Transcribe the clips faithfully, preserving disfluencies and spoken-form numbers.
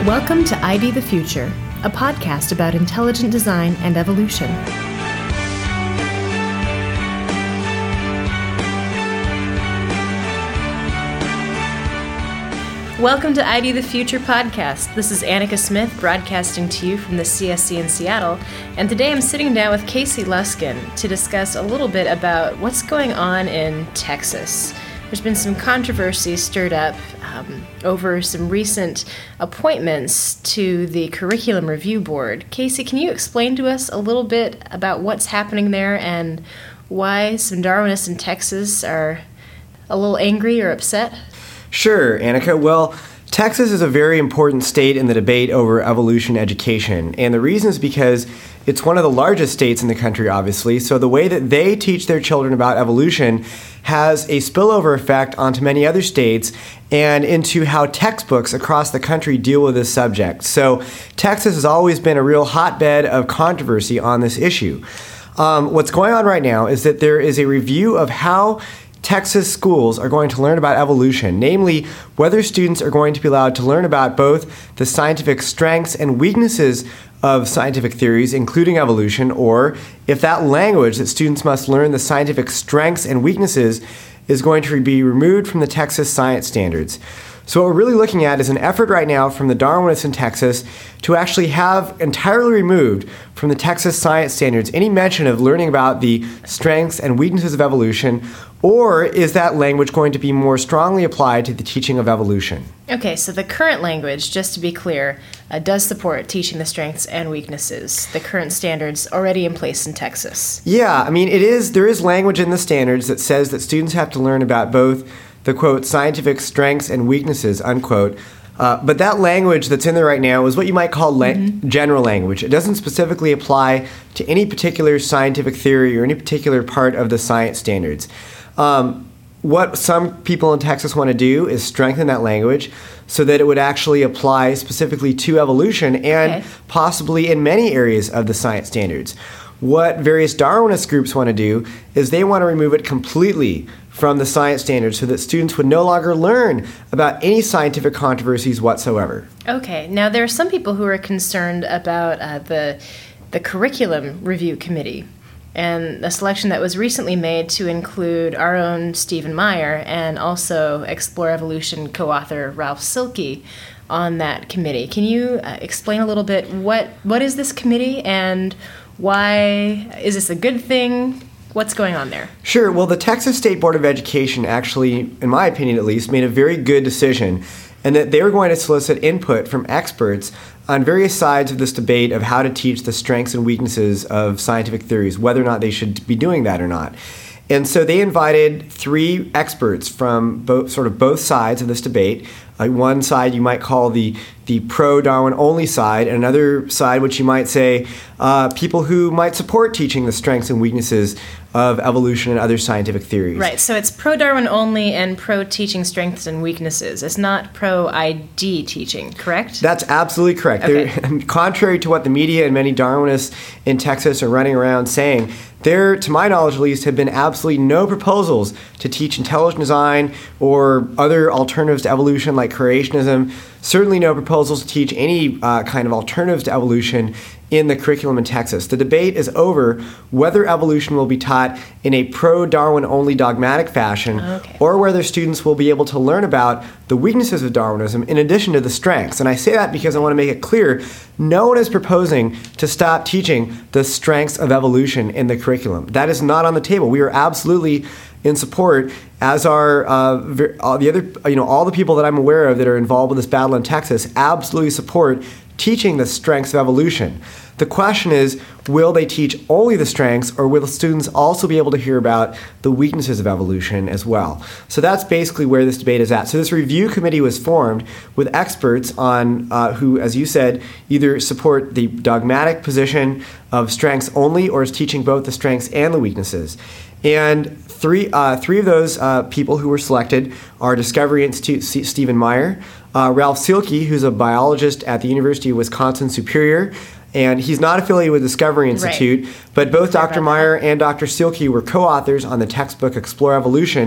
Welcome to I D the Future, a podcast about intelligent design and evolution. Welcome to I D the Future podcast. This is Annika Smith broadcasting to you from the C S C in Seattle, and today I'm sitting down with Casey Luskin to discuss a little bit about what's going on in Texas. There's been some controversy stirred up um, over some recent appointments to the Curriculum Review Board. Casey, can you explain to us a little bit about what's happening there and why some Darwinists in Texas are a little angry or upset? Sure, Annika. Well, Texas is a very important state in the debate over evolution education, and the reason is because it's one of the largest states in the country, obviously, so the way that they teach their children about evolution has a spillover effect onto many other states and into how textbooks across the country deal with this subject. So Texas has always been a real hotbed of controversy on this issue. Um, what's going on right now is that there is a review of how Texas schools are going to learn about evolution, namely whether students are going to be allowed to learn about both the scientific strengths and weaknesses of scientific theories, including evolution, or if that language that students must learn the scientific strengths and weaknesses is going to be removed from the Texas science standards. So what we're really looking at is an effort right now from the Darwinists in Texas to actually have entirely removed from the Texas science standards any mention of learning about the strengths and weaknesses of evolution, or is that language going to be more strongly applied to the teaching of evolution? Okay, so the current language, just to be clear, uh, does support teaching the strengths and weaknesses, the current standards already in place in Texas. Yeah, I mean, it is. There is language in the standards that says that students have to learn about both the, quote, scientific strengths and weaknesses, unquote. Uh, but that language that's in there right now is what you might call la- mm-hmm. general language. It doesn't specifically apply to any particular scientific theory or any particular part of the science standards. Um, what some people in Texas want to do is strengthen that language so that it would actually apply specifically to evolution and okay. possibly in many areas of the science standards. What various Darwinist groups want to do is they want to remove it completely from the science standards so that students would no longer learn about any scientific controversies whatsoever. Okay. Now, there are some people who are concerned about uh, the the Curriculum Review Committee and the selection that was recently made to include our own Stephen Meyer and also Explore Evolution co-author Ralph Silke on that committee. Can you uh, explain a little bit what what is this committee and why is this a good thing? What's going on there? Sure. Well, the Texas State Board of Education actually, in my opinion at least, made a very good decision, and that they were going to solicit input from experts on various sides of this debate of how to teach the strengths and weaknesses of scientific theories, whether or not they should be doing that or not. And so they invited three experts from both, sort of both sides of this debate. Uh, one side you might call the the pro-Darwin only side, and another side which you might say uh, people who might support teaching the strengths and weaknesses of evolution and other scientific theories. Right, so it's pro-Darwin only and pro-teaching strengths and weaknesses. It's not pro-I D teaching, correct? That's absolutely correct. Okay. Contrary to what the media and many Darwinists in Texas are running around saying, there, to my knowledge at least, have been absolutely no proposals to teach intelligent design or other alternatives to evolution like creationism. Certainly no proposals to teach any uh, kind of alternatives to evolution in the curriculum in Texas. The debate is over whether evolution will be taught in a pro-Darwin only dogmatic fashion okay. or whether students will be able to learn about the weaknesses of Darwinism in addition to the strengths. And I say that because I want to make it clear, no one is proposing to stop teaching the strengths of evolution in the curriculum. That is not on the table. We are absolutely in support, as are uh, all the other, you know, all the people that I'm aware of that are involved with this battle in Texas absolutely support teaching the strengths of evolution. The question is, will they teach only the strengths, or will the students also be able to hear about the weaknesses of evolution as well? So that's basically where this debate is at. So this review committee was formed with experts on uh, who, as you said, either support the dogmatic position of strengths only or is teaching both the strengths and the weaknesses. And three uh, three of those uh, people who were selected are Discovery Institute C- Stephen Meyer, uh, Ralph Silke, who's a biologist at the University of Wisconsin-Superior, and he's not affiliated with Discovery Institute, right. but both Doctor Meyer and Doctor Silke were co-authors on the textbook Explore Evolution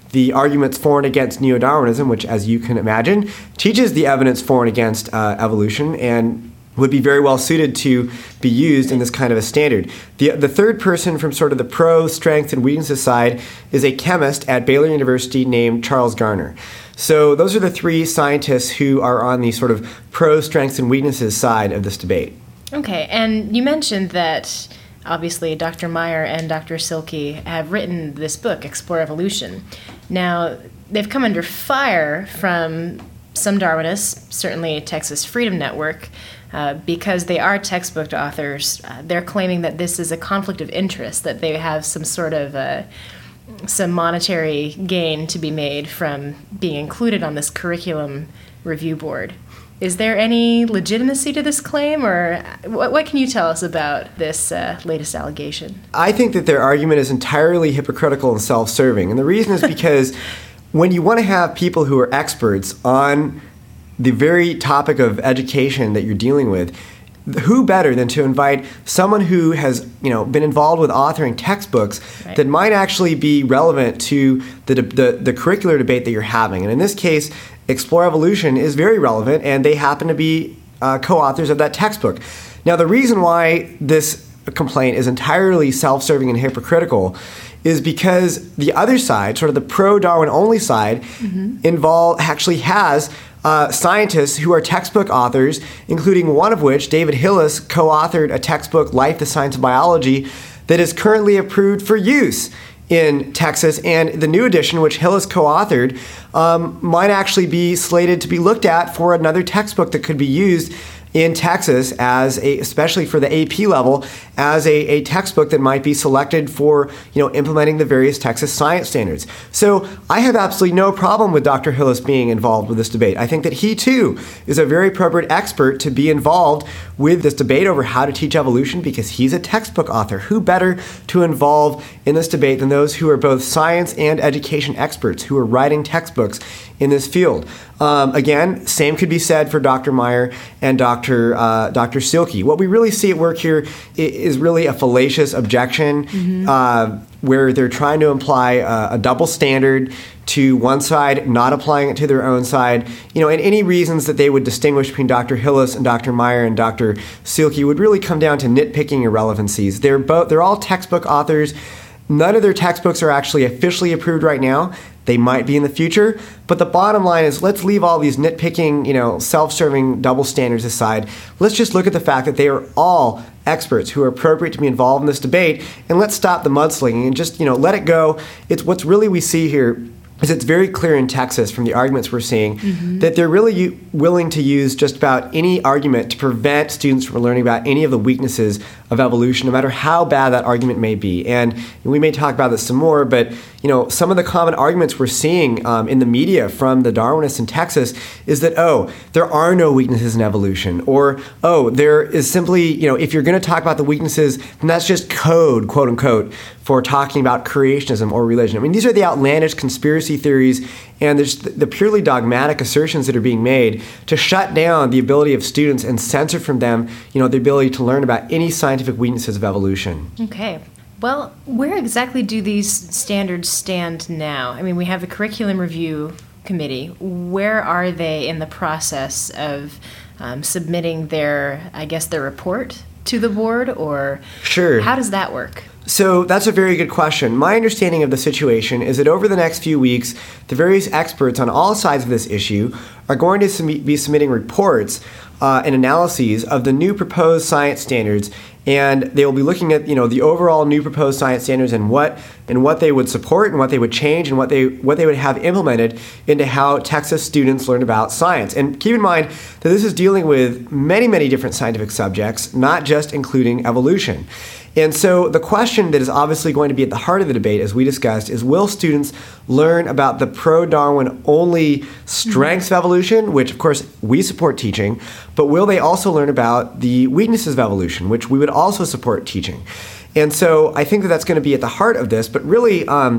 the arguments for and against neo-Darwinism, which, as you can imagine, teaches the evidence for and against uh, evolution and would be very well suited to be used in this kind of a standard. The the third person from sort of the pro, strengths, and weaknesses side is a chemist at Baylor University named Charles Garner. So those are the three scientists who are on the sort of pro, strengths, and weaknesses side of this debate. Okay, and you mentioned that obviously Doctor Meyer and Doctor Silke have written this book, Explore Evolution. Now, they've come under fire from some Darwinists, certainly Texas Freedom Network, uh, because they are textbook authors. Uh, they're claiming that this is a conflict of interest, that they have some sort of uh, some monetary gain to be made from being included on this curriculum review board. Is there any legitimacy to this claim, or what, what can you tell us about this uh, latest allegation? I think that their argument is entirely hypocritical and self-serving, and the reason is because when you want to have people who are experts on the very topic of education that you're dealing with, who better than to invite someone who has, you know, been involved with authoring textbooks right. that might actually be relevant to the, the the curricular debate that you're having. And in this case, Explore Evolution is very relevant, and they happen to be uh, co-authors of that textbook. Now, the reason why this complaint is entirely self-serving and hypocritical is because the other side, sort of the pro-Darwin only side, mm-hmm. involve actually has uh, scientists who are textbook authors, including one of which, David Hillis, co-authored a textbook, Life, the Science of Biology, that is currently approved for use in Texas, and the new edition, which Hillis co-authored, um, might actually be slated to be looked at for another textbook that could be used in Texas, as a, especially for the A P level, as a, a textbook that might be selected for, you know, implementing the various Texas science standards. So I have absolutely no problem with Doctor Hillis being involved with this debate. I think that he too is a very appropriate expert to be involved with this debate over how to teach evolution, because he's a textbook author. Who better to involve in this debate than those who are both science and education experts who are writing textbooks in this field? Um, again, same could be said for Doctor Meyer and Doctor Uh, Doctor Silke. What we really see at work here is really a fallacious objection, mm-hmm. uh, where they're trying to imply a, a double standard to one side, not applying it to their own side. You know, and any reasons that they would distinguish between Doctor Hillis and Doctor Meyer and Doctor Silke would really come down to nitpicking irrelevancies. They're both they're all textbook authors. None of their textbooks are actually officially approved right now. They might be in the future, but the bottom line is, let's leave all these nitpicking, you know, self-serving double standards aside. Let's just look at the fact that they are all experts who are appropriate to be involved in this debate, and let's stop the mudslinging and just, you know, let it go. It's what's really we see here is it's very clear in Texas from the arguments we're seeing mm-hmm. that they're really u- willing to use just about any argument to prevent students from learning about any of the weaknesses of evolution, no matter how bad that argument may be. And we may talk about this some more, but you know, some of the common arguments we're seeing um, in the media from the Darwinists in Texas is that, oh, there are no weaknesses in evolution, or, oh, there is simply, you know, if you're going to talk about the weaknesses, then that's just code, quote unquote, for talking about creationism or religion. I mean, these are the outlandish conspiracy theories and there's the purely dogmatic assertions that are being made to shut down the ability of students and censor from them, you know, the ability to learn about any scientific weaknesses of evolution. Okay. Well, where exactly do these standards stand now? I mean, we have the Curriculum Review Committee. Where are they in the process of um, submitting their, I guess, their report to the board, or sure. How does that work? So that's a very good question. My understanding of the situation is that over the next few weeks, the various experts on all sides of this issue are going to sum- be submitting reports uh, and analyses of the new proposed science standards, and they will be looking at, you know, the overall new proposed science standards and what and what they would support and what they would change and what they what they would have implemented into how Texas students learn about science. And keep in mind that this is dealing with many, many different scientific subjects, not just including evolution. And so the question that is obviously going to be at the heart of the debate, as we discussed, is will students learn about the pro-Darwin only strengths mm-hmm. of evolution, which of course we support teaching, but will they also learn about the weaknesses of evolution, which we would also support teaching? And so I think that that's going to be at the heart of this, but really um,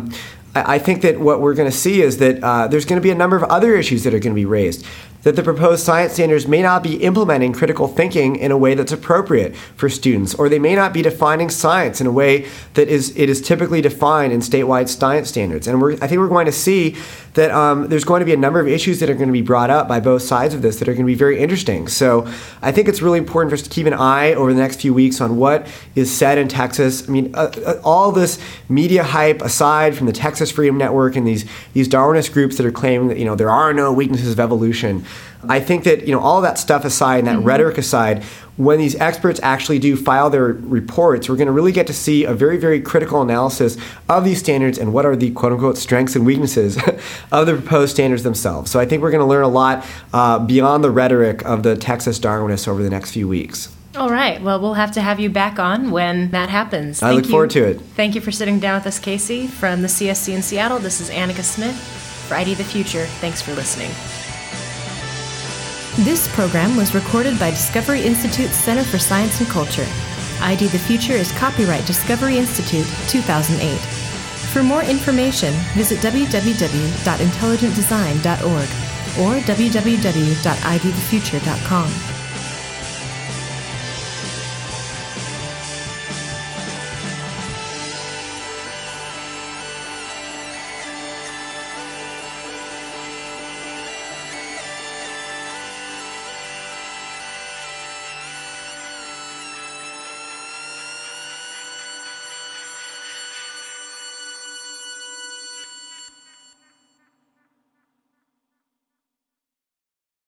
I, I think that what we're going to see is that uh, there's going to be a number of other issues that are going to be raised. That the proposed science standards may not be implementing critical thinking in a way that's appropriate for students, or they may not be defining science in a way that is it is typically defined in statewide science standards. And we're, I think we're going to see that um, there's going to be a number of issues that are going to be brought up by both sides of this that are going to be very interesting. So I think it's really important for us to keep an eye over the next few weeks on what is said in Texas. I mean, uh, uh, all this media hype aside from the Texas Freedom Network and these these Darwinist groups that are claiming that, you know, there are no weaknesses of evolution. I think that, you know, all of that stuff aside and that mm-hmm. rhetoric aside, when these experts actually do file their reports, we're going to really get to see a very, very critical analysis of these standards and what are the quote-unquote strengths and weaknesses of the proposed standards themselves. So I think we're going to learn a lot uh, beyond the rhetoric of the Texas Darwinists over the next few weeks. All right. Well, we'll have to have you back on when that happens. I Thank look you. forward to it. Thank you for sitting down with us, Casey. From the C S C in Seattle, this is Annika Smith for I D the Future. Thanks for listening. This program was recorded by Discovery Institute's Center for Science and Culture. I D the Future is copyright Discovery Institute two thousand eight. For more information, visit w w w dot intelligent design dot org or w w w dot i d the future dot com.